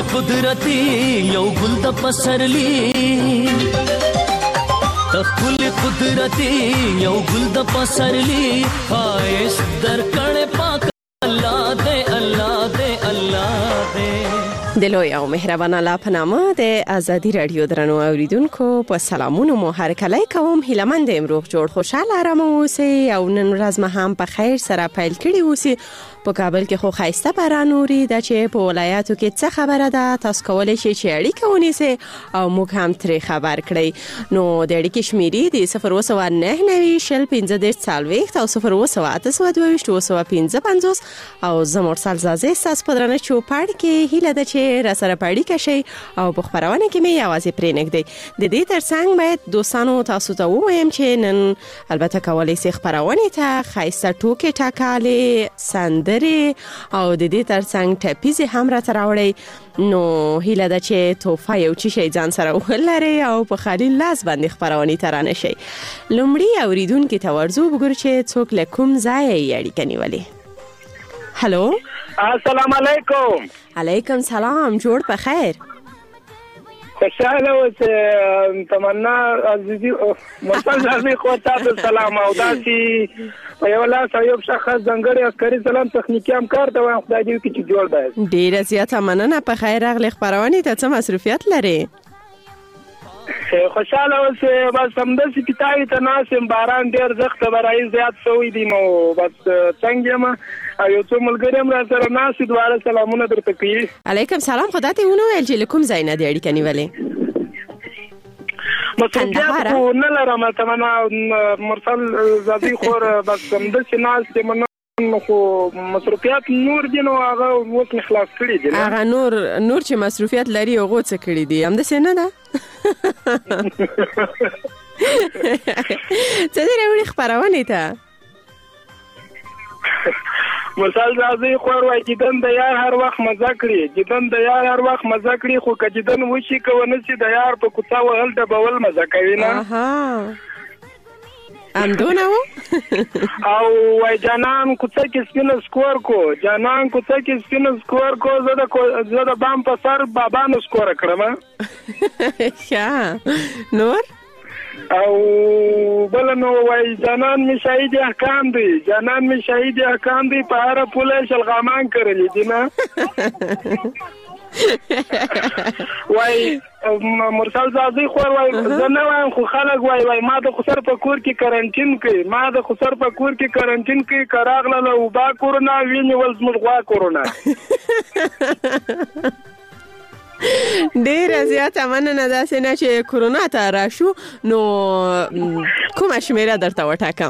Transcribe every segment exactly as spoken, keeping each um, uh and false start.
قدرتي یو ګل د پسرلی تخل قدرتي یو ګل د پسرلی خایس در کړه پاک الله دې الله دې الله دې دلوی او مهربان الله په نامه د ازادي رادیو درنو اوریدونکو په سلامونو مو هر کله کوم هیلمند امروز جوړ خوشاله آرام اوسئ او نن ورځ مه هم په خیر سره پیل کړی اوسئ. په کابل کې خو خایسته باران اوري د چې په ولایاتو کې څه خبره ده تاسو کولای شئ چې اړیکه ونیسئ او موږ هم ترې خبر کړئ. نو د اړیکې شمیرې د صفر اووه سوه نهه نوي شل پنځه دېرش څلوېښت او صفر اووه سوه اته سوه دوه ویشت اووه سوه پنځه پنځوس او زه مرسل زازې ستاسو په درنه چوپړ کې هیله ده چې راسره په اړیکه شئ او په خپرونه کې مې یوازې پرېنږدئ. د دې ترڅنګ باید دوستانو تاسو ته ووایم چې نن البته کولی شئ خپرونې ته ښایسته ټوکې ټکالې سندرې او د دې ترڅنګ ټپیزې هم راته راوړئ. نو هیله ده چې توفه یو څه شی ځان سره ولرئ او په خالي لاس باندې خپرونې ته رانشئ. لومړی اوریدونکي ته ورځو وګورو چې څوک له کوم ځایه یې اړیکه نیولې. هلو السلام علیکم. علیکم سلام، جوړ په خیر. خوشاله اوسئ. تمنا عزیزي مرسل زازي خو تاسو سلام او داسي په یو لاس یو شخص ځنګړی عسکري سلام تخنیکی همکار ته وایم خدای دې وکړي چې جوړ دی. ډیره زیاته مننه. په خیر راغلی. خپرونې ته څه مصروفیت لري؟ خوشاله اوسئ. بس همداسې کتابي ته ناست یم. باران ډېر سخت برایي زیات شوی دی نو بس څنګه یم او یو څو ملګري هم راسره ناست دي. دواړه سلامونه درته کوي. علیکم سلام. خو دا ته ونه ویل چې له کوم ځای نه دې اړیکه نیولې؟ مصروفیت خو نه لرم تمنا مرسل زادي خور بس همداسې ناست یم. خو مصروفیت نور دي نو هغه اوس مې خلاص کړي دي. هغه نور نور چې مصروفیت لري هغه څه کړي دي همداسې نه ده؟ څه دې راوړي خپرونې ته؟ مثال راځي خور وای جدن د یار هر وخت مزه کړي جدن د یار هر وخت مزه کړي خو که جدن وشي که ونه شي د یار په کوڅه وهل ډبول مزه کوي نه. اها همدونه و. او وای جانان کوڅه کې سپینه سکور کو جانان کوڅه کې سپینه سکور کو زه د زه د بام په سر بابا نو سکور کړم. ښه نور او بل نو وای جانان می شهید احکام دی جانان می شهید احکام دی په هر پوله شلغامان کړلې دي نه. وای مرسل زازي خور وای زه نه وایم خو خلک وای وای ما د خسر په کور کې کرنټین کوي ما د خسر په کور کې کرنټین کوي کراغله له وبا کورونا ویني ول زموږ غوا کورونا. ډیره زیاته مننه. داسې نه چې کورونا ته راشو نو کومه شمیره درته وټاکم؟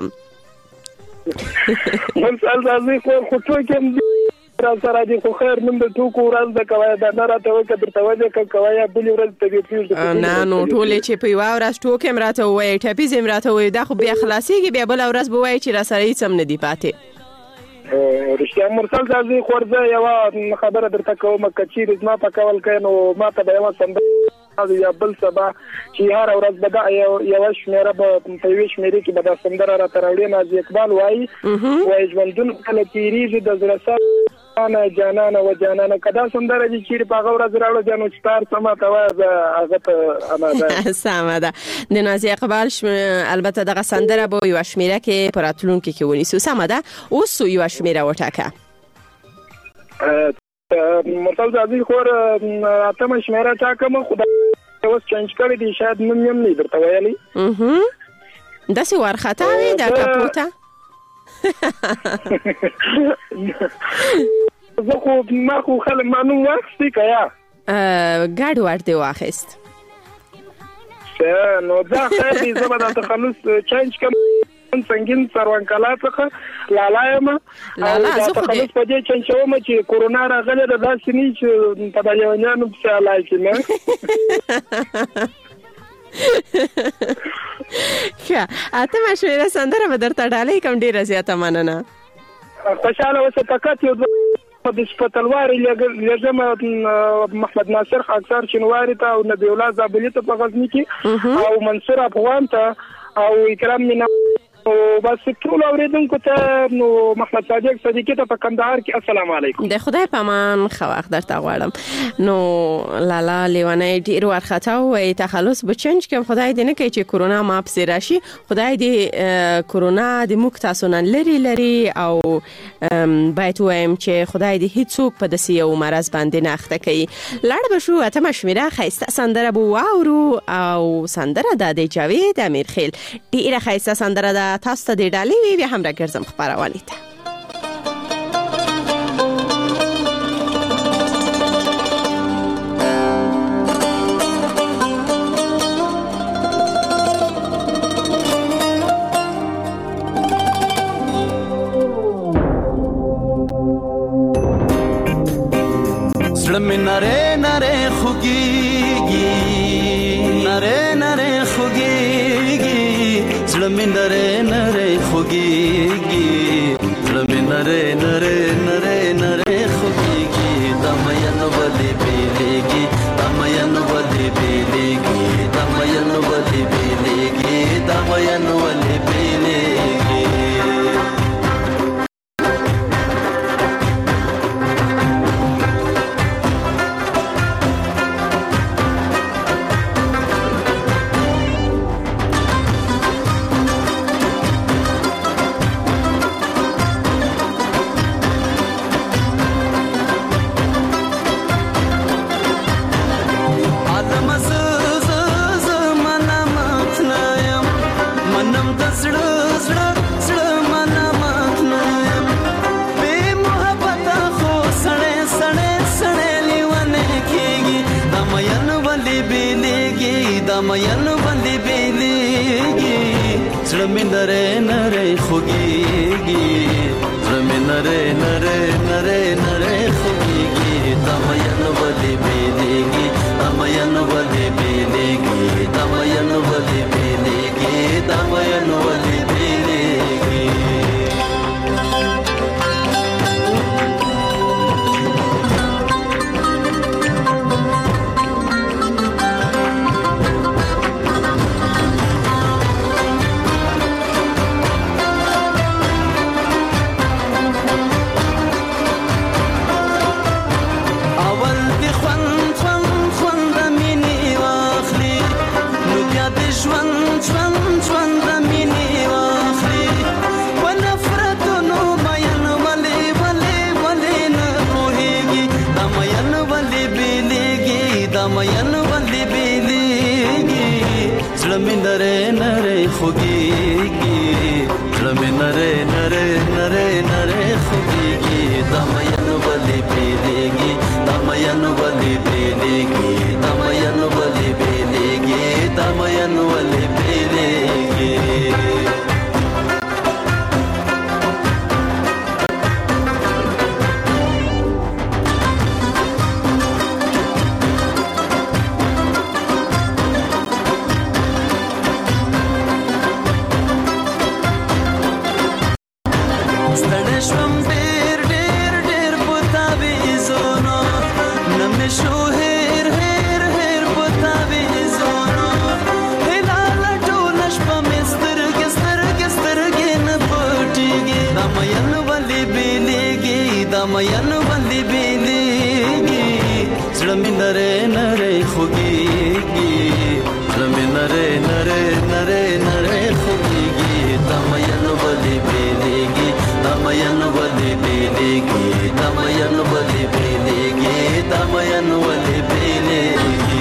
مرسل زازي خور خو ټوکې را سره دي خو خیر نن د ټوکو ورځ ده کوي دا نه راته وایي که درته وایي که کوي بلې ورځ ته دې پرېږدو. نه نو ټولې چې په یوه ورځ ټوکې هم راته ووایي ټپیز هم راته ووایي دا خو بیا خلاصېږي بیا بله ورځ به وایي چې را سره هېڅ هم نه دي پاتې. رښتیا مرسل زازي خور زه یوه خبره درته کوم که چیرې زما په کول کوې نو ما ته به یوه سندره یا بل سبا چې هره ورځ به دا یوه شمېره به په یوې شمېرې کې به دا سندره راته راوړي. نازي اقبال وایي وایي ژوندون کله تېرېږي د زړه سر جانانه و جانانه که دا سندره چې چیرې په هغه ورځ راوړه بیا نو چې تار سمه ته وایه زه هغه ته اماده. سمه ده. د نازي اقبال البته دغه سندره به یوه شمېره کې په راتلونکي کې ونیسو. سمه ده. اوس یوه شمېره وټاکه. مرسل زازي خور اتمه شمېره ټاکم خو دا اوس چینج کړی دی شاید نوم یې هم نه درته ویلی. داسې وارخطا وي دا کپوته. زه خو ما خو خلک ما نوم واخیستی که یا ګډ وډ دې واخیست؟ نو دا خیر دی. زه به دا تخلص چینج کړم سنگین سروانکلا څخه لالا یم او دا تخلص په دې چینجوم چې کورونا راغلی ده داسې نه چې په بریاونیانو پسې حلال کړي نه. ښه اتمه شمېره سندره به درته ډالۍ کوم. ډېره زیاته مننه. خوشحاله اوسه. فقط یو د شپتلوارې لېږم محمد ناصر خاکسار شینواري ته او نبي الله زابلي ته په غزني کې او منصور افغان ته او اکرام مینا بس ټول اوریدونکو ته نو محمد صادق صدیقی ته په کندهار کې السلام علیکم. د خدای په امان خو وخت درته غواړم. نو لالا لیوانې ډیر ورخته وي تخلص بچنج کوم خدای دې نه کوي چې کرونا ما په راشي. خدای دې کرونا د موږ تاسو نن لري لري او باید وایم چې خدای دې هیڅوک په دسي یو مرز باندې نه اخته کوي. لړ بشو اتم شمیره خیسته سندره بو واورو او سندره د جاوید امیرخیل ډیره خیسته سندره ده. تاسو ته د ډالۍ وی هم راګرځم خبرونه ته. زړه نره نره خوږیږي نره نره خوږیږي زړه نره نره خوږیږي زړه نره نره نره نره خوږیږي دمین ولې بیلېږي دمین ولې بیلېږي دمین ولې بیلېږي دمین ولې بیلېږي. دمین ولې بیلېږي زړه مې نری نری خوږیږي زړه مې نری نری نری نری خوږیږي دمین ولې بیلېږي دمین ولې بیلېږي دمین ولې بیلېږي دمین ولې بیلېږي. دمین ولې بیلېږي زړه مې نری نری خوږیږي زړه مې نری نری نری نری خوږیږي دمین ولې بیلېږي دمین ولې بیلېږي دمین ولې بیلېږي دمین ولې بیلېږي. دمین ولې بیلېږي زړه مې نری نری خوږیږي زړه مې نری نری نری نری خوږیږي دمین ولې بیلېږي دمین ولې بیلېږي دمین ولې بیلېږي دمین ولې بیلېږي.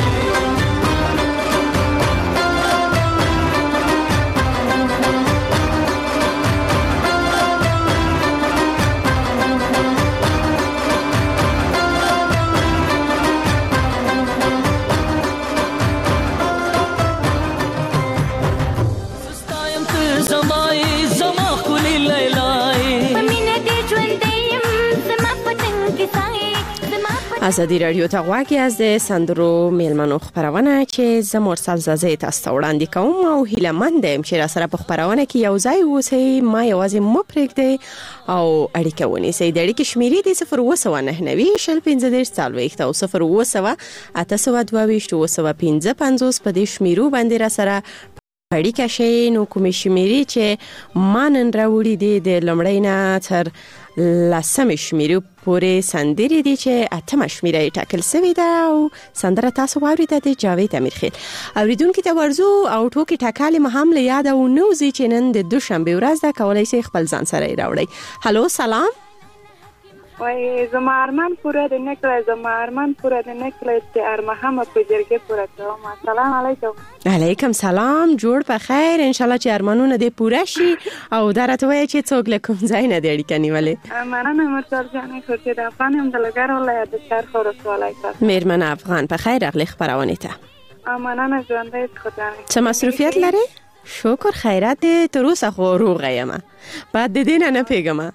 ازادي رادیو ته غواړي از د سندرو میلمنو خبرونه چې زموږ سلزازې تاسو وړاندې کوم او هیله مند یم چې را سره په خبرونه کې یو ځای اوسئ. ما یوازې مو پرېږدئ او اړیکه ونیسئ. د اړیکې شمیرې د صفر اووه سوه نهه نوي شل پنځه دېرش څلوېښت او صفر اووه سوه اته سوه دوه ویشت اووه سوه پنځه پنځوس په دې شمیرو باندې را سره اړیکه شي نو کومې شمیرې چې ما نن راوړي دي د لومړۍ نه تر لسمې شمیرې پورې سندرې دي چې اتمه شمیره یې ټاکل شوې ده او سندره تاسو واورېده د جاوید امیرخیل. اوریدونکو ته ورزو او ټوکې ټکالې مو هم له یاده ونوځي چې نن د دوشنبې ورځ ده، کولی شئ خپل ځان سره یې راوړئ. هلو سلام. وای زما ارمان پوره د نکړه زما ارمان پوره د نکړه چې ارمحمه په جرګه پوره کوم. السلام علیکم. علیکم سلام. جوړ په خیر، ان شاء الله چې ارمانونه دې پوره شي او درته وایي چې څوک له کوم ځای نه دې اړیکه نیولې. مننه مرسل جانې خو چې د افغان هم د لګر ولایت د شرق ولسوالۍ څخه. میرمن افغان په خیر راغلی خبرونه ته. مننه ژوندۍ خدای. څه مصروفیت لري؟ شکر خیرات دې تر اوسه خو روغه یم. بعد د دې نه پیګم.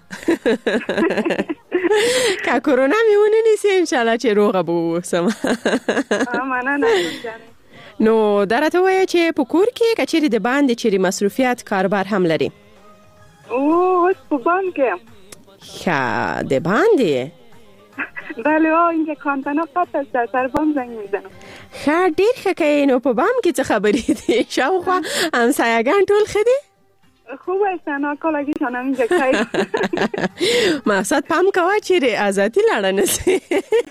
که کرونا میونه نیسی ان شاء الله چې روغه بو سم. مننه جانې. نو درته وایي چې په کور کې کچېری د باندې چیرې مصروفیت کاربار هم لري؟ او اوس په باندې کې. ښه د باندې. بله او اینجا کانتنا پاتې است سر بام زنگ میزنم. ښه ډیر ښه کوي. نو په بام کې څه خبرې دي؟ شاوخوا همسایه‌ګان ټول ښه دي؟ خوب هستن آکالگیشان هم اینجا کهی. مقصد پام کوه چیره ازادی لڑا نسی.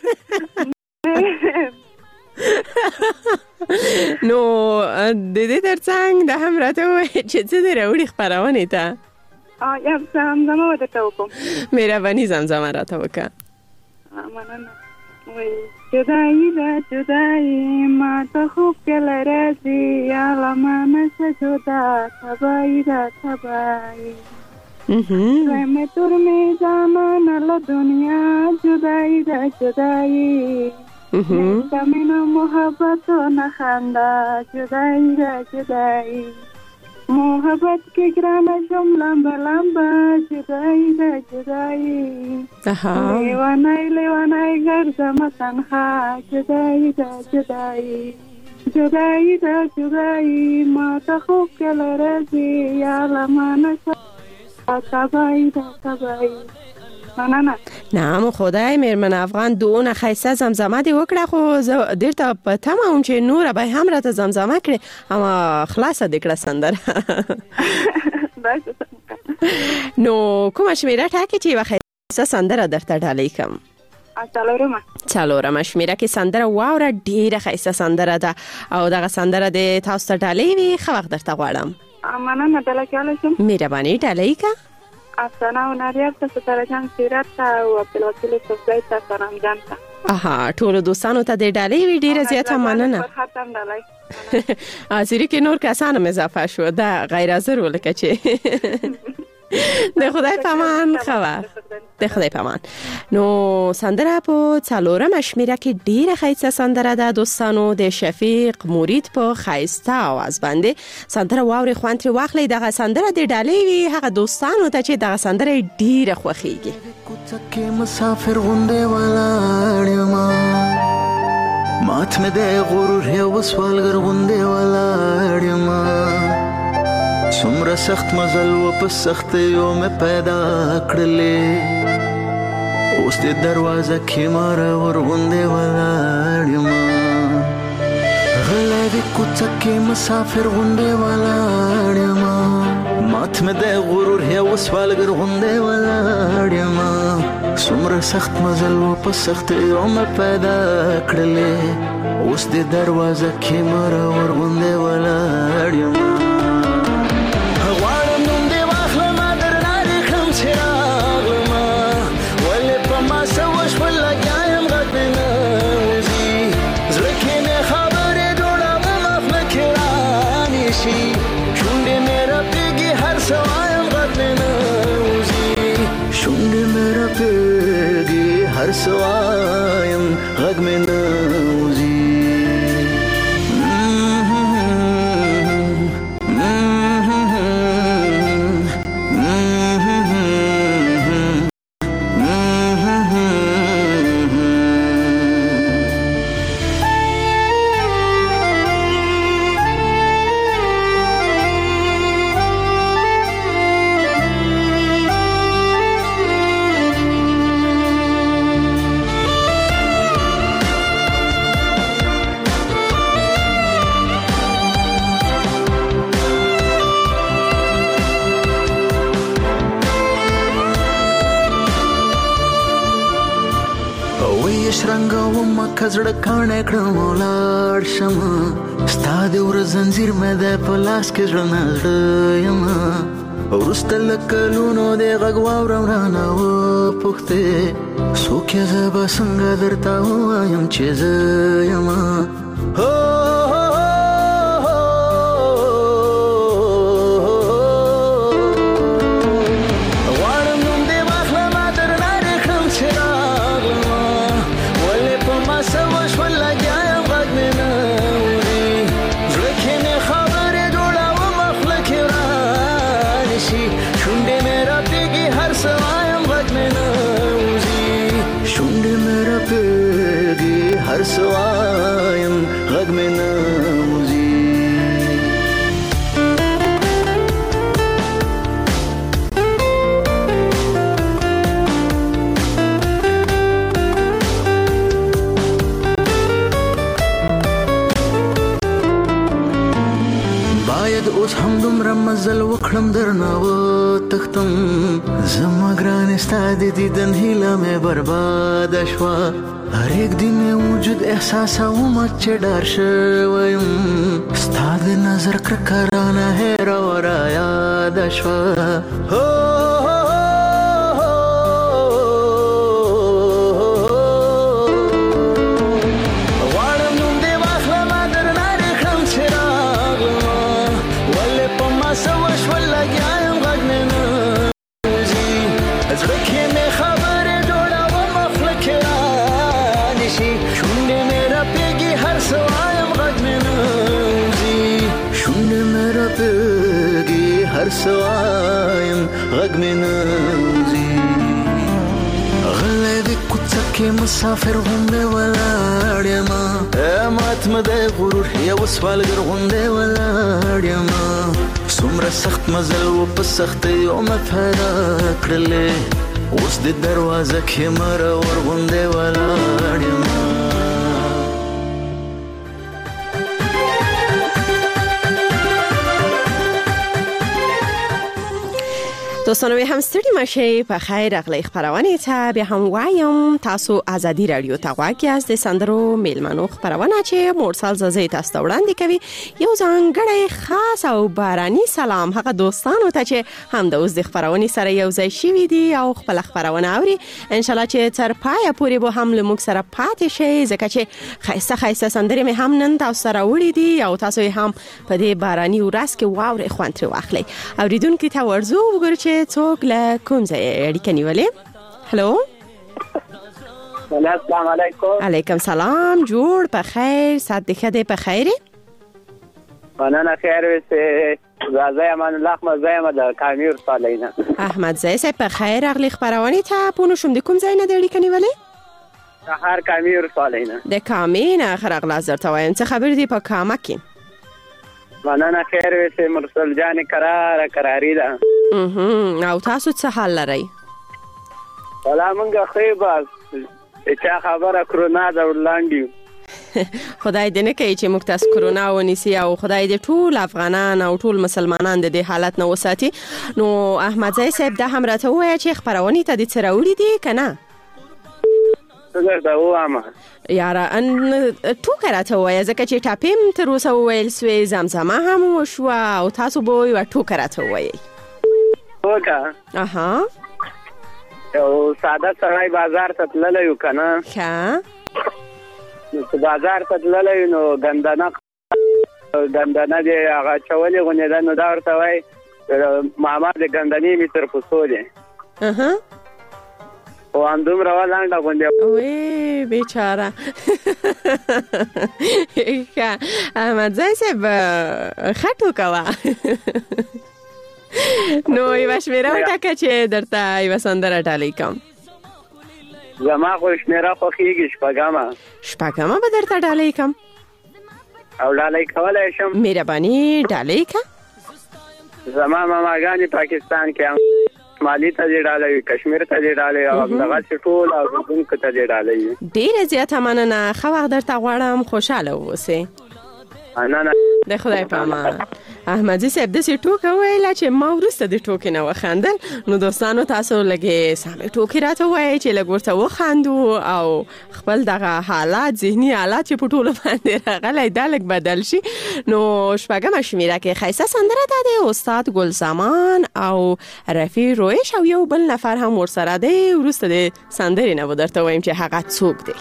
نو دیدی در چنگ ده هم راته وی چه چه دی روڑی خبروانی تا؟ آه یه زمزمه وده تا وکم. میروانی زمزمه را تا وکم. مننه. وی جدایی ده جدایی ما تا خوب کل رازی علمان سجدا تبایی ده تبایی رحمه تور می جانان الله دنیا جدایی ده جدایی نستمین محبت و نخنده جدایی ده جدایی محبت که گرانه شم لمبه لمبه جدایی ده جدایی لیوانای لیوانای گردم تنها جدایی ده جدایی جدایی ده جدایی ما تا خوب کل رزی یا لمانه تبایی ده تبایی. نه نه نه خدای میرمن افغان دونه خیسته زمزمه دی وکړه خو ډیر ته پته مون چې نور به هم راته زمزمه کړي اما خلاصه دکړه سندره. نو کومه شمیره ټاکې چې وخت سندره درته ډالۍ کوم؟ څلورمه. څلورمه شمیره کې سندره واوره ډیره خیسته سندره ده او دغه سندره د تاسو ته ډالۍ وي. ښه وخت درته غواړم. مننه ډالۍ کولی شم؟ مهرباني ډالۍ کا. افسانه و نریاب تا ستاره جان سیرت تا و عبدالوکیل صفدای تا سرام جان تا. آها ټولو دوستانو ته د ډالۍ وی ډیره زیاته مننه. ختم ډالۍ. ازری کې نور کسانو اضافه شو دا غیر حاضر ولکه چې د خدای پامان خبر د خدای پامان. نو سندره په څلورمه شمیره کې ډیره خیسته سندره ده دوستانو د شفیق مرید په خیسته आवाज باندې سندره واوري خوان تر واخلې. دغه سندره د ډالۍ وی هغه دوستانو ته چې دغه سندره ډیره خوخیږي. کوڅه مسافر غونډه ولاړ ما مات مې د غرور هو سوالګر غونډه ولاړ ما څومره سخت مزل و په سخت یو مې پیدا کړلې اوس دې دروازه کې مار ورغونډه ولاړ ما غلا دې کوڅه کې مسافر غونډه ولاړ ما مات مې د غرور هو سوالګر غونډه ولاړ ما څومره سخت مزل و په سخت یو مې پیدا کړلې اوس دې دروازه کې مار ورغونډه ولاړ ما हर सवायम गग में नौजी لکه زړه کاڼی کړم ولاړ شمه ستا د وره زنځیر مې دی په لاس کې زړه نه زړه یمه وروسته له کلونو دې غږ واورم رانه وپوښتې څوک یې زه به څنګه درته ووایم چې زه یمه هر سوایم غږ مې نه وځي باید اوس هم دومره مزل وکړم درنه وتښتم زما ګرانې ستا د دیدن هیله مې برباده شوه هر یک دی مې وجود احساسوم چې ډار شوی یم ستا د نظر کرکه رانه هېره و رایاده شوه غواړم نوم دې واخلمه درنه دې کړم چې راغلمه ولې په ما څه وشول لګیا یم غږ مې نه وځي زړه کې مې خبرې جوړومه خوله کې شونډې مې راپېږي هر څه وایم غږ مې نه وځي شونډې مې راپېږي هر څه وایم غږ مې نه وځي غلی د کوڅه کې مسافر غوندې ولاړ یمه مات مې دی غرور یو سوالګر غوندې ولاړ یمه څومره سخت مزل و په سختیو مې پیدا کړلې اوس د دروازه کې مرور غوندې ولاړ یمه دوستانو به هم ستړي مشه په خیر راغلی خبرونه ته به هم وایم تاسو ازادي رادیو ته غواړئ از د سندرو میلمنو خبرونه چې مرسل زازه تاسو ته وړاندې کوي یو ځانګړی خاص او باراني سلام هغه دوستانو ته چې هم د اوس د خبرونه سره یو ځای شوي دي او خپل خبرونه اوري ان شاء الله چې تر پایه پورې به هم لموږ سره پاتې شي ځکه چې خاصه خاصه سندرې مې هم نن تاسو سره وړي دي او تاسو هم په دې باراني ورځ کې واورې خوند تر واخلئ اوریدونکو ته ورزو وګورئ چې څوک له کوم ځای اړیکه نیولې هلو السلام علیکم علیکم سلام جوړ په خیر سات دې ښه دی په خیر مننه خیر وسه زازه امان الله احمد زایم د کامیر صالحینا احمد زای سه په خیر اغلی خبرونه ته پونو شم د کوم ځای نه اړیکه نیولې هر کامیر صالحینا د کامین اخر اغلا زر ته وایم څه خبر دی په کامه کې مننه خیر وسه مرسل جان قرار قراری ده او تاسو څه حال لرئ سلامنګه خیبه چې خبره کرونا دا ولاندې خدای دې نه کوي چې موږ تاسو کرونا ونیسي او خدای دې ټول افغانان او ټول مسلمانان د دې حالت نه وساتي نو احمد زای صاحب دا هم راته وایي چې خبرونه ته دې سره وړي دي کنه څنګه دا وامه یاره ان ټوکه راته وایي ځکه چې ټاپیم تر اوسه وویل سوی زمزمه هم وشوه او تاسو به یو ټوکه راته وایي ټوکه اها یو ساده سړی بازار ته تللی و کنه ښه نو بازار ته تللی نو ګندنه ګندنه دې هغه چولې غونې ده نو دا ورته وایي ماما د ګندنې مې تر پوستو دی اها خو همدومره ولنډه غوندې وی بیچاره ښه احمد زای صاحب ښه ټوکه وه نو یوه شمېره وټاکه چې درته یوه سندره ډالۍ کړم زما خو شمېره خوښېږي شپږمه شپږمه به درته ډالۍ کړم او ډالۍ کولی شم مهرباني ډالۍ کړه زما ماماګانې پاکستان کې هم شمالي ته دې ډالۍ کشمیر ته دې ډالۍ او همدغسې ټول اورېدونکو ته دې ډالۍ ډېره زیاته مننه ښه وخت درته غواړم خوشحاله واوسې مننه د خدای په امان احمدي صاحب د سې ټوکه ویله چې ما وروسته د ټوکې نه وخندل. نو دوستانو تاسو لږې سمې ټوکې راته وایئ چې لږ ورته وخاندو او خپل دغه حالات ذهني حالات چې په ټولو باندې راغلی دا لږ بدل شي. نو شپږمه شمیره کې ښایسته سندره ده د استاد ګلزمان او رفیع رویش او یو بل نفر هم ورسره دی. وروسته د سندرې نه به درته وایم چې هغه څوک دی.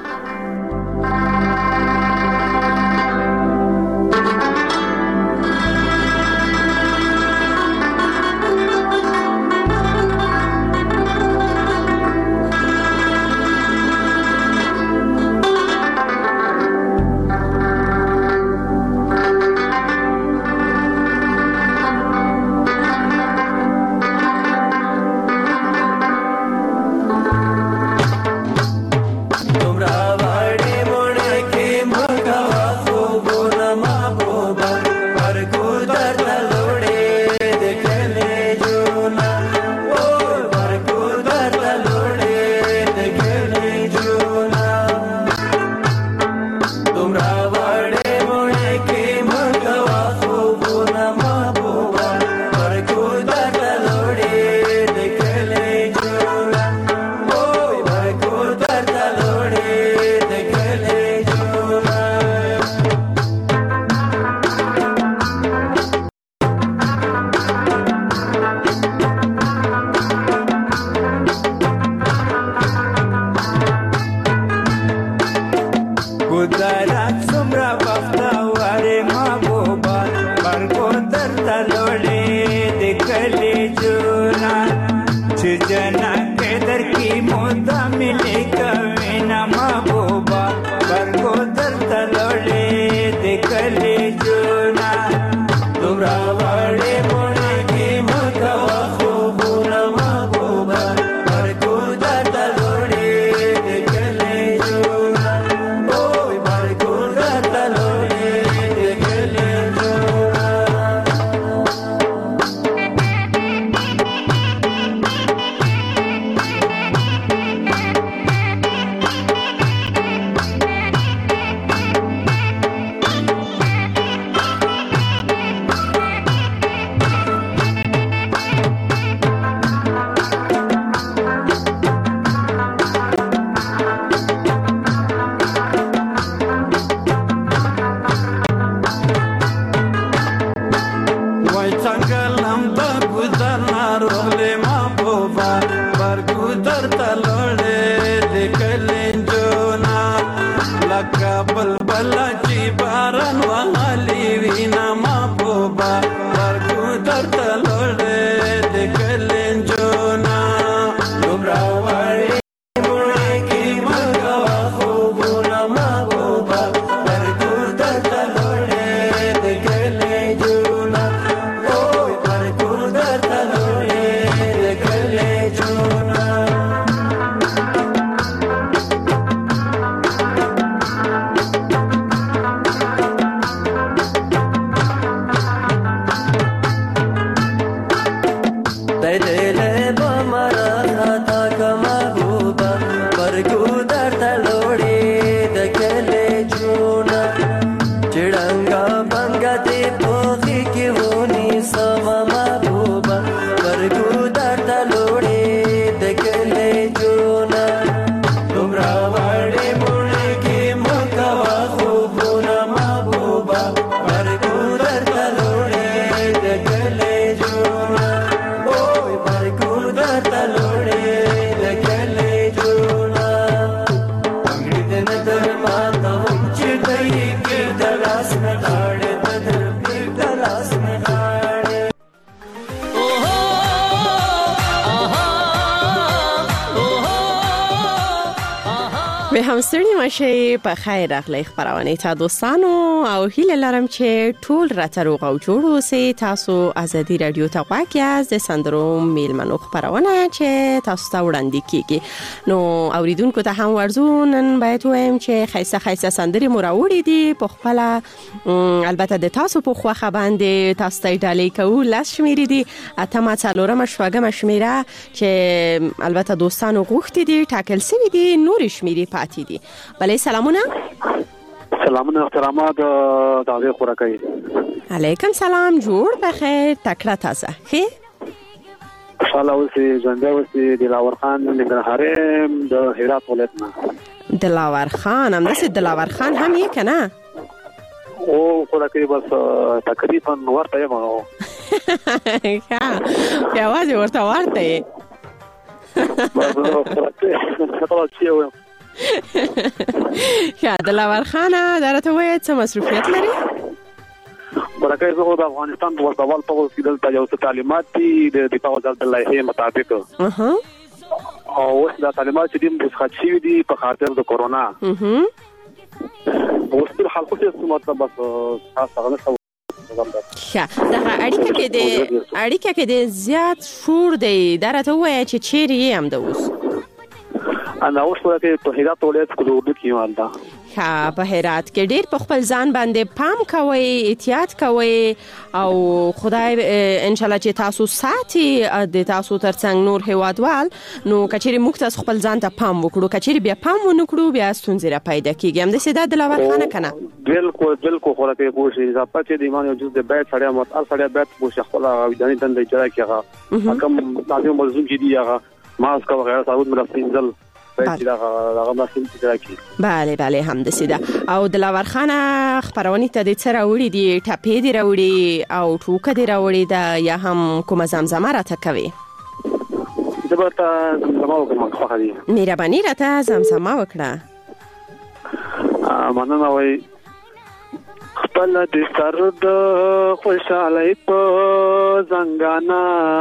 به همستړي مشه په خیر راغلی خبرونه ته دوستانو او هیله لرم چې ټول راته روغ او جوړ اوسئ. تاسو ازادي رادیو ته غواړئ از د سندرو میلمنو خبرونه چې تاسو ته وړاندې کیږي. نو اوریدونکو ته هم ورزو نن باید وایم چې خیسه خیسه سندري مراوړې دي په خپل البته د تاسو په خوخه باندې تاسو ته ډالۍ کوو لاس شمیرې دي اتمه څلورمه شپږمه شمیره چې البته دوستانو غوښتي دي ټاکل سوي دي نور شمیرې پاتې دي. بله سلامونه. سلامونه احترامات د هغه خوراکي. علیکم سلام، جوړ بخیر، تکړه تازه. خې صلاح اوسې ژوندی اوسې دلاور خان ننګرهاري د هرات ولایت نه. دلاور خان هم داسې دلاور خان هم یې که نه؟ او خوراکي بس تقریبا ورته یم. ښه یوازې ورته ورته یې. ښه دلاور خانه دا راته ووایه څه مصروفیت لري؟ خوراکي زه د افغانستان د وسوال په اوس کې دلته یو څه تعلیمات دي د دفاع وزارت د لایحې مطابق. او اوس دا تعلیمات چې دي مسخت شوي دي په خاطر د کورونا. اوس په حال خو څه مطلب بس تاسو هغه څه ښه دغه اړیکه کې د اړیکه کې د زیات شور دی دا راته ووایه چې چیرې یې هم ده اوس؟ انا اوس ورته په هرات ولایت کې د اردو کې والده. ښه په هرات کې ډېر په خپل ځان باندې پام کوئ، احتیاط کوئ او خدای انشاءالله چې تاسو ساتي د تاسو ترڅنګ نور هیوادوال. نو کچېرې موږ تاسو خپل ځان ته پام وکړو، کچېرې بیا پام ونه کړو بیا ستونزې را پیدا کېږي. همداسې دا دلاور خانه که نه؟ بالکل بالکل خوراکي پوه شي اضافه چې د ایمان یو جز د باید سړی متعال سړی باید پوه شي خپله وجداني دنده اجرا کړي. هغه کوم لازم ملزوم چې دي هغه ماسک او غیره صابون مناسب بله بله همداسې ده. او دلاور خانه خپرونې ته دې څه راوړي دي؟ ټپې دې راوړي او ټوکه دې راوړي ده یا هم کومه زمزمه راته کوي؟ زه به ته زمزمه وکړم خوښه دي. مهرباني راته زمزمه وکړه. مننه. وایي خپله د سر د خوشحالۍ په زنګانه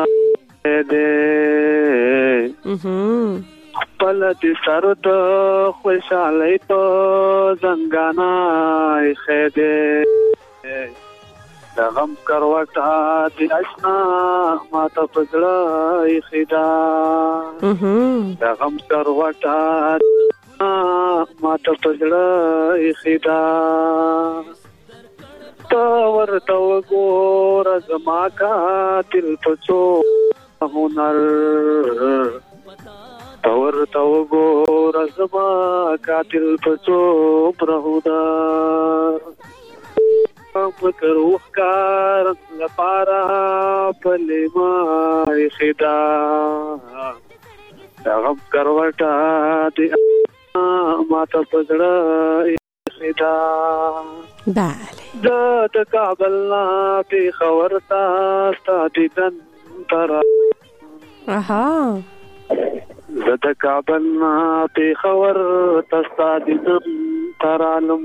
دی، خپل د سر د خوشحالۍ په زنګانه ایښی دی، د غم کروټه د اشنا ماته په زړه ایښې ده، د غم کروټه ماته په زړه ایښې ده. ته ورته وګوره زما قاتل په څو هنر، ته ورته وګوره زما قاتل په څومره هنر، فکر وښکار لپاره پلې ما ایښې ده، د غم کروټه د ماته په زړه ایښې ده. بله د د کابل نه پېښور ته ستا دیدن ته را اها زه د کابل نه پېښور ته ستا دیدن ته رالم،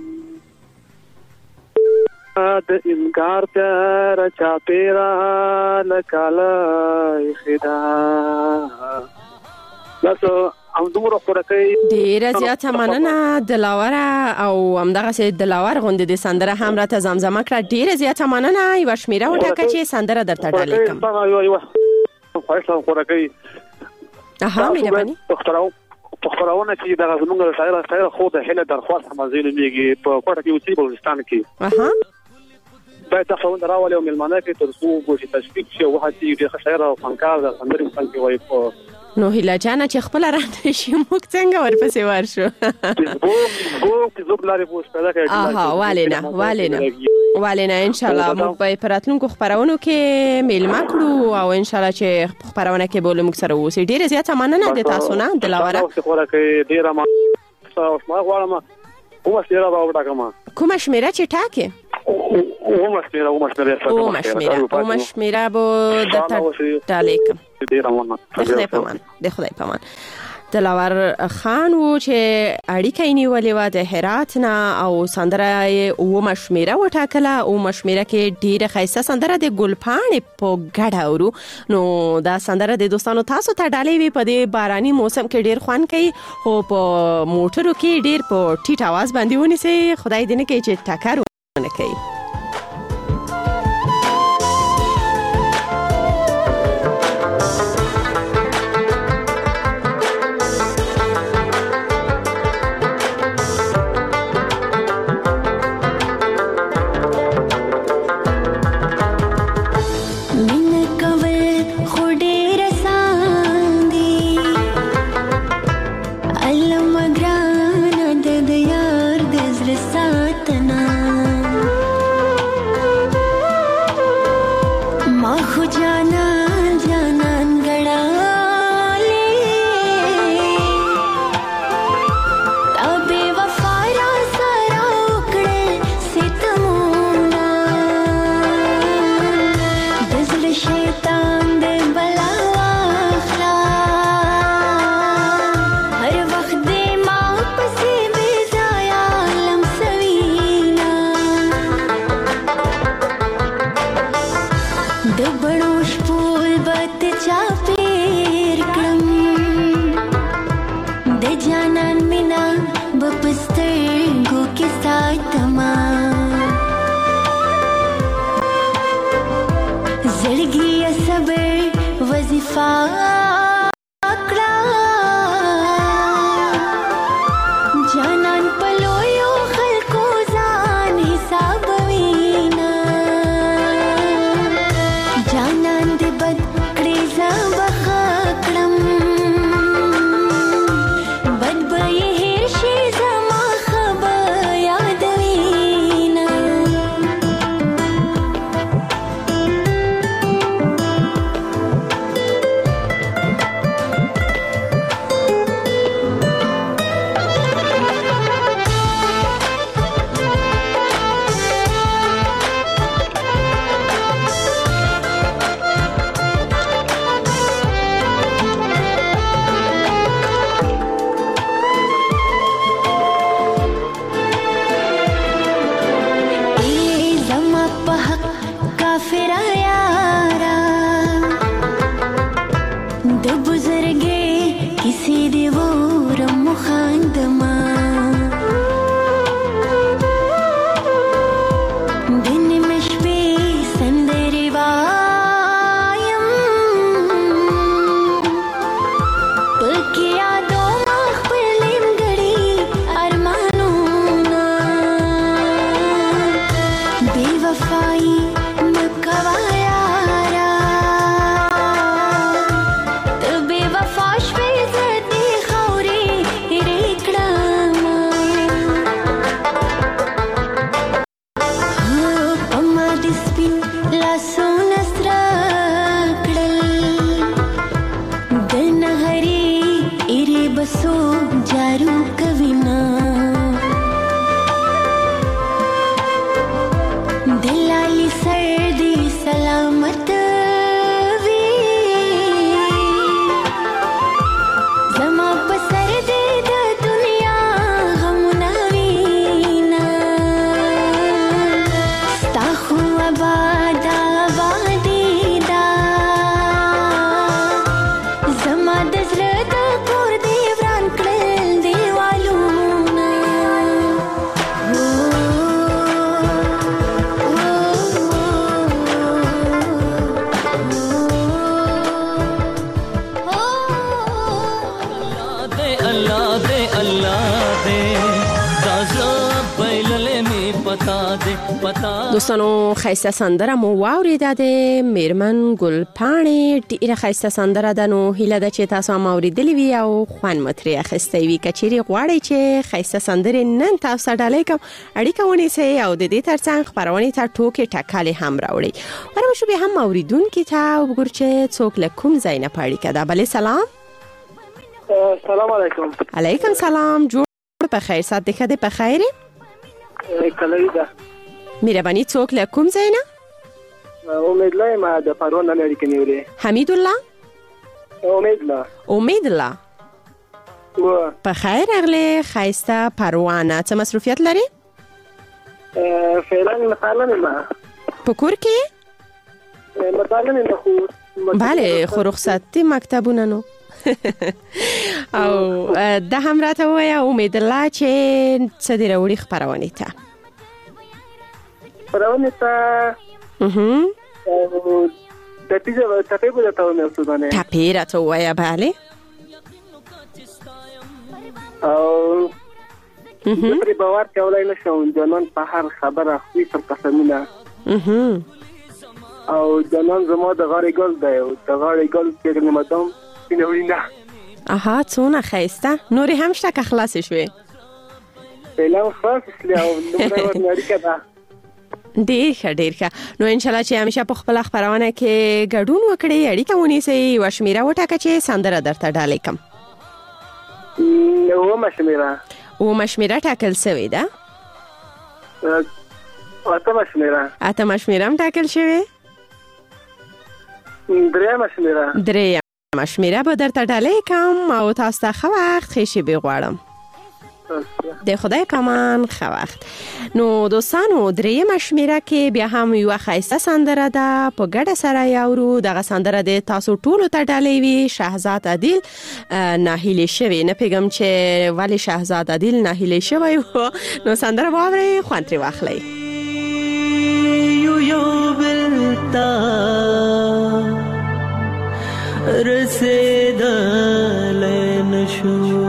د انکار تیاره چاپېره له کاله ایښې ده. بس همدومره خوراکي ډېره زیاته مننه دلاوره. او همدغسې دلاور غوندې د سندره هم راته زمزمه کړه. ډېره زیاته مننه. یوه شمېره وټاکه چې سندره درته ډالۍ کړم. خوراکي اها مهرباني. په خپرونه کې دغه زموږ د شاعر شاعر خو د هیله درخواست حمازي نومېږي په کوټه کې اوسي بلوچستان کې. اها باید تاسو ته راولې او مېلمانه کې تر څو ګوشي تشویق شي او هڅې ډېر شاعر او فنکار د سندرې په کې وایي په نو هیله جانه چې خپل رانه شي موږ څنګه ورپسې ورشو؟ اها ولې نه ولې نه ولې نه انشاءالله موږ به په راتلونکو خپرونو کې میلمه کړو او انشاءالله چې خپرونه کې به له موږ سره اوسي. ډېره زیاته مننه د تاسو نه دلاوره. کومه شمېره چې ټاکې؟ اومه شمېره اومه شمېره اومه شمېره اومه شمېره به درته ډالۍ کړم. د خدای په امان د خدای په امان. دلاور خان و چې اړیکه یې نیولې وه د هرات نه او سندره یې اومه شمېره وټاکله. اومه شمېره کې ډېره ښایسته سندره د ګلپاڼې په ګډه اورو. نو دا سندره د دوستانو تاسو ته ډالۍ وي. په دې باراني موسم کې ډېر خوند کوي خو په موټرو کې ډېر په ټیټ اواز باندې ونیسئ. خدای دې نه کوي چې ټکر ونه کوي. Alla magrana de de yar desresa ما خو جانان جانان غړالې تا بے وفا را سره وکړل ستمونه د زړه شیطان دې بلا واخلا هر وخت دې ما پسې بې ځایه لمسوینا د بړو شپول بت چاپیر کړم د جانان مینا بپسترګو کې ساتما زړګي صبر وظیفه کړه جانان پلویو خلکو ځان حساب وینا جانان دې بد کړې زبخ کړم بد به یې هېر شي زما خبر یادوینا ای زما په حق کافر یارا د بزرګي کسی دی ورم خاندما دن مشبي سندري وایم پکې یادو ما خپل نیمګړي ارمانونه بے وفائی مکوا یارا ته بے وفا شوې زدي خوري ریکړم پما د سپین لاسونه سره کړل د نهري ایرې بسو جارو کوینا دلالی سردی سلامت وی زما په سر دې د دنیا غمونه وینا ستا خو آباد آبادي دا زما د زړه د کور دې وران کړل دیوالونه دے اللہ دے اللہ دے دازلا بیللې می پتا دے پتا دوستانو خیسته سندره مو واوریده د میرمن ګل پاڼې ډیره خیسته سندره ده نو هیله ده چې تاسو هم اوریدلې وي او خوان متري اخیستی وي کچېری غواړئ چې خیسته سندره نن تاسو ډالۍ کوم اړیکه ونیسئ او د دې ترڅنګ خبرونه ته ټوکې ټکالې هم راوړئ ورته به هم اوریدونکو ته وګور چې څوک له کوم ځای نه پاړی کده بلې سلام السلام علیکم علیکم سلام جوړ په خیر سات دې په خیر کله ده مهرباني څوک له کوم ځای نه امید الله ما د پرون نه لري کنيوري حمید الله امید الله امید الله و په خیر اغله خیسته پروانه څه مصروفیت لري فعلا مثلا ما په کور کې مثلا نه خو بله خو رخصتي مکتبونه نو او د هم راته وای امید الله چې څه دی وروړي خبرونه ته خبرونه ته اها د پیژه ته په دته ونه سودانه ټاپی راته وای bale او په باور کولای نشم جنان په هر خبره خو پر قسمونه اها او جنان زما د غاړې ګل دی او د غاړې ګل کې د مدام سینورینا اها څونه خیسته نورې هم شته که خلاص شوې اعلان خاص له نو نړۍ کده ډیر ښه ډیر ښه. نو ان شاء الله چې همیشه په خپل خبرونه کې ګډون وکړي، اړیکه ونیسي، او شمیره وټاکه چې سندره درته ډالې کم. نو مشمیره او مشمیره ټاکل شوی ده. اته مشمیره اته مشمیره هم ټاکل شوی. درې مشمیره درې مشمیره به درته ډالې کم او تاسو ته ښه وخت ښه شیبې غواړم. د خدای پامان ښه وخت. نو دوستانو درې مشمیره کې بیا هم یو ښایسته سندره ده، په ګډه سره یاورو. دغه سندره د تاسو ټولو ته ډالې وي. شهزاد عادل ناهیلې شوی، نه پیغام چې ولی شهزاد عادل ناهیلې شوی و. نو سندره واورئ، خوند ترې واخلئ. یو یو بلتا رسیدلای نشو،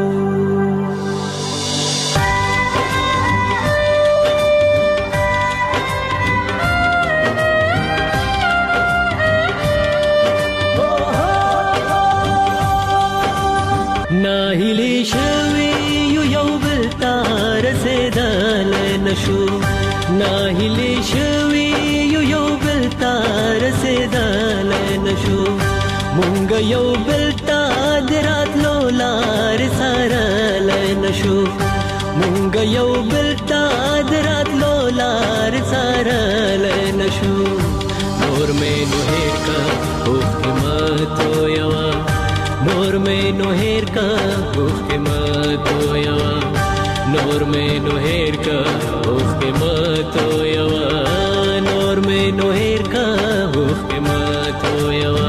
ناهیلی شوی یو یو بلتا رسیدلای نشو، ناهیلی شوی یو یو بلتا رسیدلای نشو، مونږ یو بلتا دراتلو لار سارلای نشو، مونږ یو بلتا دراتلو لار سارلای نشو، نور مې نو هیر کا اوخ ماتو یوا، نور مې نو هیر کا اوخ ماتو یوا، نور مې نو هیر کا اوخ ماتو یوا، نور مې نو هیر کا اوخ ماتو یوا.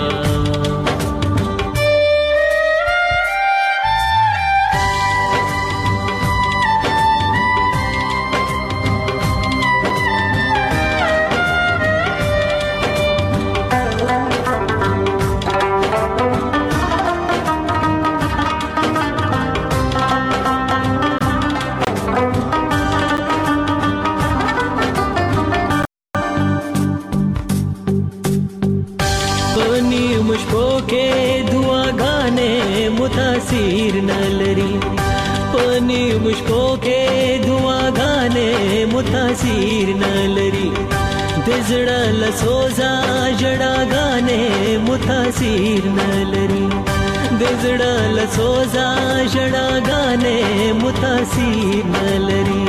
تاثیر نلری پانی مشکو کې دعاګانې متاثیر نلری دزړه لسوزا جړاګانې متاثیر نلری دزړه لسوزا جړاګانې متاثیر نلری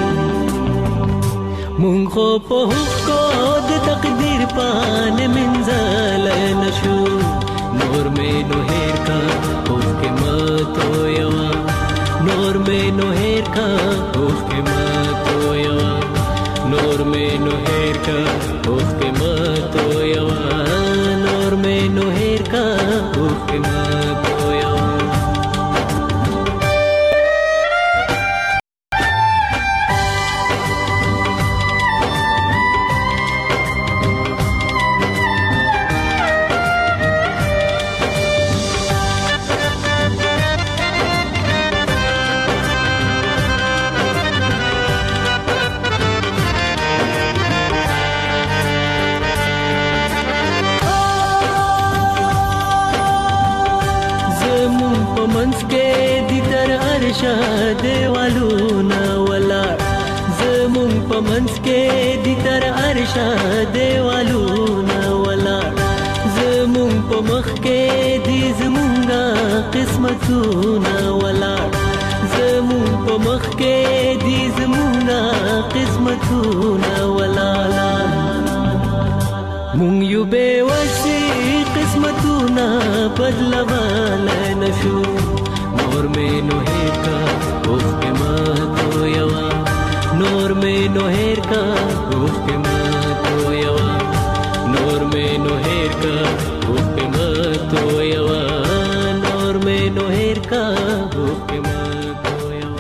مونږ خو په حکم د تقدیر پان منزل نشو نور مې نو هیر کا اوف کې ماتو یوا نور مې نو هیر کا اوف کې ماتو یوا نور مې نو هیر کا اوف کې ماتو یوا نور مې نو هیر کا اوف کې ماتو یوا. دیوالونه ولار زمون په منځ کې د تر عرشه دیوالونه ولار زمون په مخ کې د زمونږه قسمتونه ولار زمون په مخ کې د زمونږه قسمتونه ولار مونږ یو به وسی قسمتونه بدلوال نشو نور مې نو هیر کا اوف کې ماتو یوا نور مې نو هیر کا اوف کې ماتو یوا نور مې نو هیر کا اوف کې ماتو یوا نور مې نو هیر کا اوف کې ماتو یوا.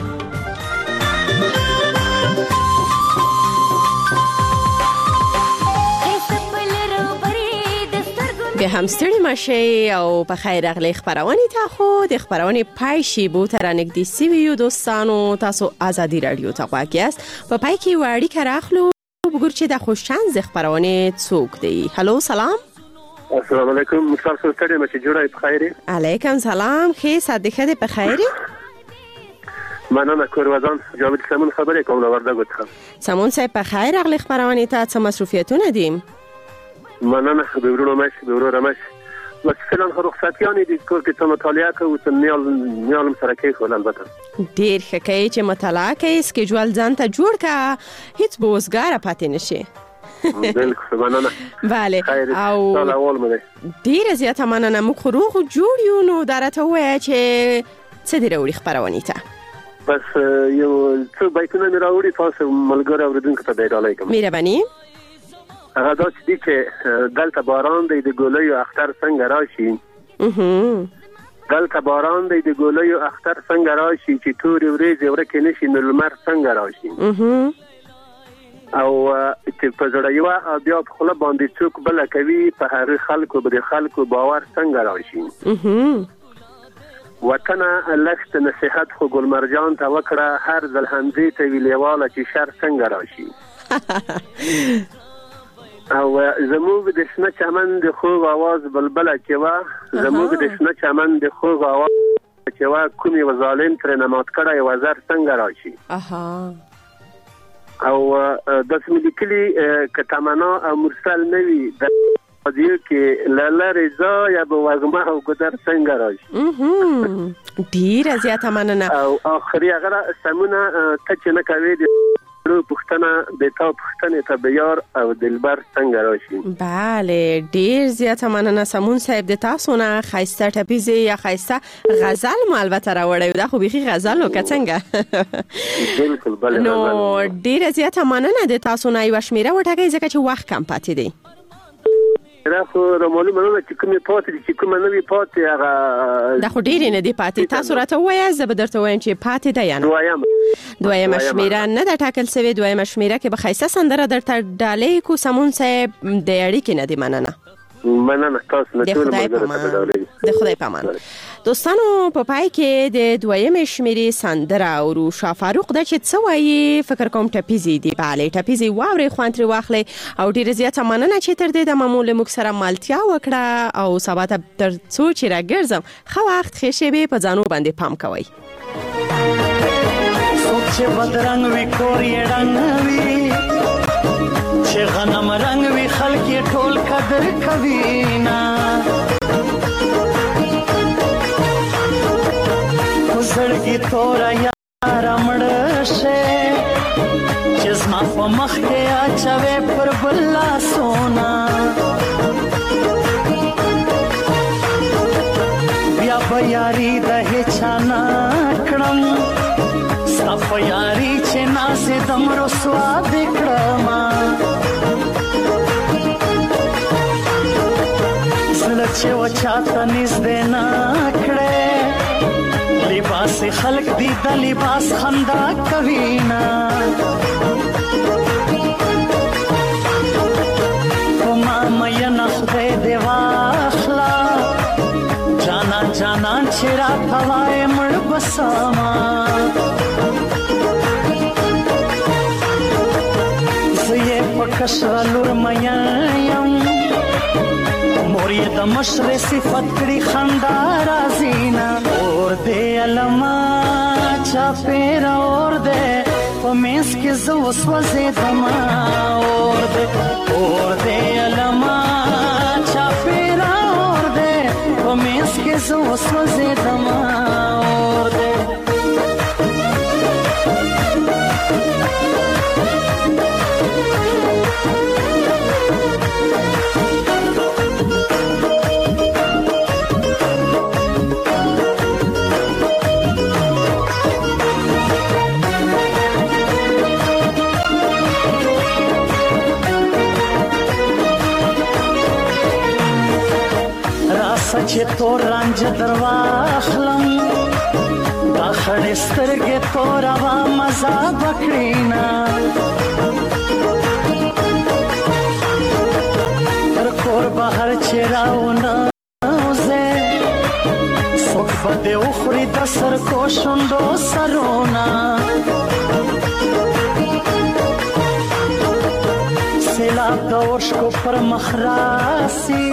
به هم ستړي ماشي او په خیر اغلی خبرونه تا خو د خبرونه پای شي بو تر نګدي سی ویو دوستانو تاسو ازادي رادیو ته واقعیت په پای کې وړي کراخلو وګور چې د خوششان ز خبرونه څوک دی. هالو سلام السلام علیکم تاسو ستړي ماشي جوړای په خیر. علیکم سلام خې صدقه دې په خیر. مننه کوروزان جاوید سمون خبرې کوم له وردګو څخه. سمون صاحب په خیر راغلی خبرونه ته. څه مصروفیتونه دي؟ مننه به ورونو مش به ورو مش بس فعلا رخصتیانی دي کور کې څه مطالعه کوو څه نیال نیالم سره کوي خو البته ډیر ښه کوي چې مطالعه کوي سکیجول ځان ته جوړ کا هیڅ بوزګاره پاتې نشي. بالکل مننه. بله او سال اول مده ډیر زیاته مننه. موږ خو روغ جوړ یو نو درته وایي چې څه دی راوړي خبرونه ته. بس یو څه بیتونه مې راوړي تاسو ملګری اوریدونکو ته به ډالۍ کوم. مهرباني. هغه دا چې چې دلته باران دی د ګولیو اختر څنګه راشي. اها دلته باران دی د ګولیو اختر څنګه راشي چې تورې ورېځې ورکې نشي نو لمر څنګه راشي. اها او چې په زړه یو بیا په خله باندې څوک بل کوي په هغه خلکو به خلکو باور څنګه راشي. اها وطن لخت نصيحت خو ګل مرجان ته وکړه هر ځل همدې ته ویلواله چې شر څنګه راشي. او زموږ د شنه چمن د خوږ आवाज بلبله کې وا زموږ د شنه چمن د خوږ आवाज چې وا کومي وظالم تر نمات کړه وزر څنګه راشي. اها او د سملیکلي کتمنا او مرسل نوي د دیو کې لاله رضا یا به وغمه او ګدر څنګه راشي. اها ډیر زیاته مننه. او اخري هغه سمونه ته چې نه کوي د پښتنه د تا پښتنه ته بیار او دلبر څنګه راشي. بله ډیر زیاته مننه سمون صاحب د تاسو نه خایسته ټپیزه یا خایسته غزل مو البته راوړی دا خو بيخي غزل او څنګه. بالکل بله نو ډیر زیاته مننه د تاسو نه یو شمیره وټاګی ځکه چې وخت کم پاتې دی. راخو رمولو مننه چې کومه پاتې چې کومه نوې پاتې هغه دا خو ډیر نه دی پاتې. تاسو راته وایي زه به درته وایم چې پاتې ده یا نه. دویم دویمه شمیره نه د ټاکل سوی. دویمه شمیره کې به خایسته سندره درته ډالۍ کو سمون صاحب د اړیکې نه دی. مننه مننه تاسو نه ټول ملګرو د خدای پامان. دوستانو په پای کې د دویمه شمیرې سندره او روشا فاروق د چې څه وایي فکر کوم ټپیزي دی. bale ټپیزي واوري خوانتري واخلي او ډیر زیاته مننه چې تر دې د معمول مک سره مالتیا وکړه او سبا ته تر څو چې راګرځم خو وخت خېشه به په ځانو باندې پام کوي. چې بدرنګ وی کورې رنګ وی چې غنم رنګ وی خلک ټول قدر کوي نا زړګي تورا یار مړ شه چې زما په مخ کې اچوي پر بلا سونا بیا په یاري د هچانا کړم صف یاري چې ناسه دمرو سواد کړم زړه چې وچاته نږدې نه کړې لباس خلق دی د لباس خندا کوي نا کومه مې نه خدای دی واخلا جانا جانا چې را پوای مړ بسما زه پکښ لور مې یم مورې د مشر صفت کړي خندا رازینا اور دې علما چا پیرا اور دې پمیس کې زو وسوسه دما اور دې اور دې علما چا پیرا اور دې پمیس کې زو وسوسه دما اور دې چې تور رنج درواخلم دا خړې سترګې تور وا مزه بکړینا پر کور بهر چراونه وزه څوک به اخري د سر کو شوندو سرونا سیلاب د ورشکو پر مخراسی